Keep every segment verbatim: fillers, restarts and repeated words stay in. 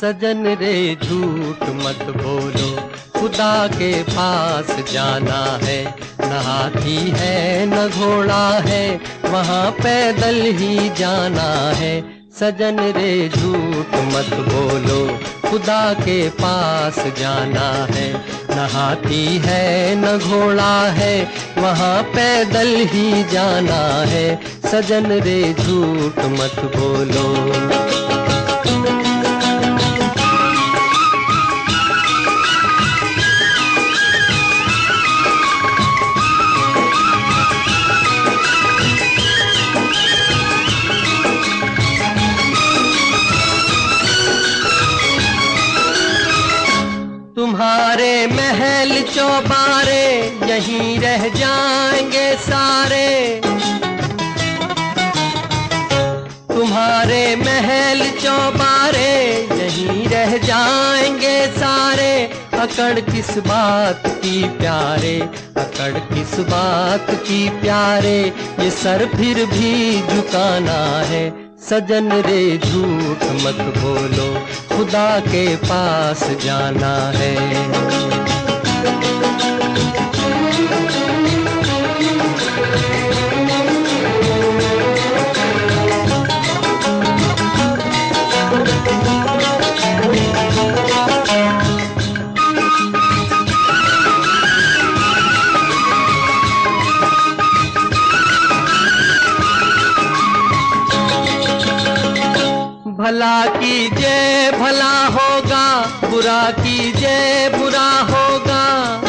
सजन रे झूठ मत बोलो, खुदा के पास जाना है। न हाथी है न घोड़ा है, वहाँ पैदल ही जाना है। सजन रे झूठ मत बोलो, खुदा के पास जाना है। न हाथी है न घोड़ा है, वहाँ पैदल ही जाना है। सजन रे झूठ मत बोलो। तुम्हारे महल चौबारे यहीं रह जाएंगे सारे। तुम्हारे महल चौबारे यहीं रह जाएंगे सारे। अकड़ किस बात की प्यारे, अकड़ किस बात की प्यारे, ये सर फिर भी झुकाना है। सजन रे झूठ मत बोलो, खुदा के पास जाना है। भला कीजिए भला होगा, बुरा कीजिए बुरा होगा।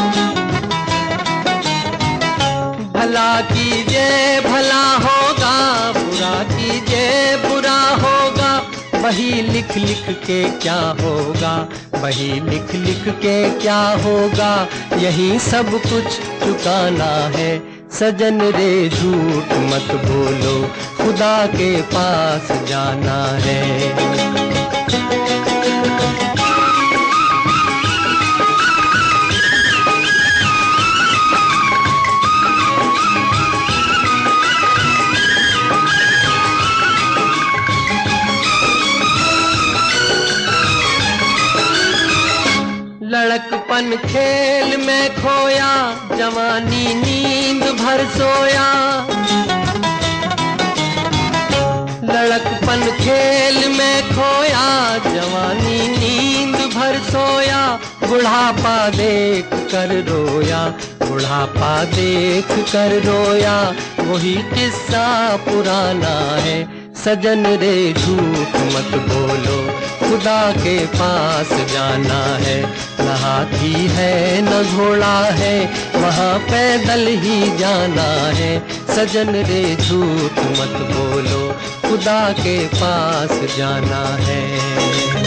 भला कीजिए भला होगा, बुरा कीजिए बुरा होगा। वही लिख लिख के क्या होगा, वही लिख लिख के क्या होगा। यही सब कुछ चुकाना है। सजन रे झूठ मत बोलो, खुदा के पास जाना है। लड़कपन खेल में खोया, जवानी नींद भर सोया। लड़कपन खेल में खोया, जवानी नींद भर सोया। बुढ़ापा देख कर रोया, बुढ़ापा देख कर रोया। वही किस्सा पुराना है। सजन रे झूठ मत बोलो, खुदा के पास जाना है। न हाथी है न घोड़ा है, वहाँ पैदल ही जाना है। सजन रे झूठ मत बोलो, खुदा के पास जाना है।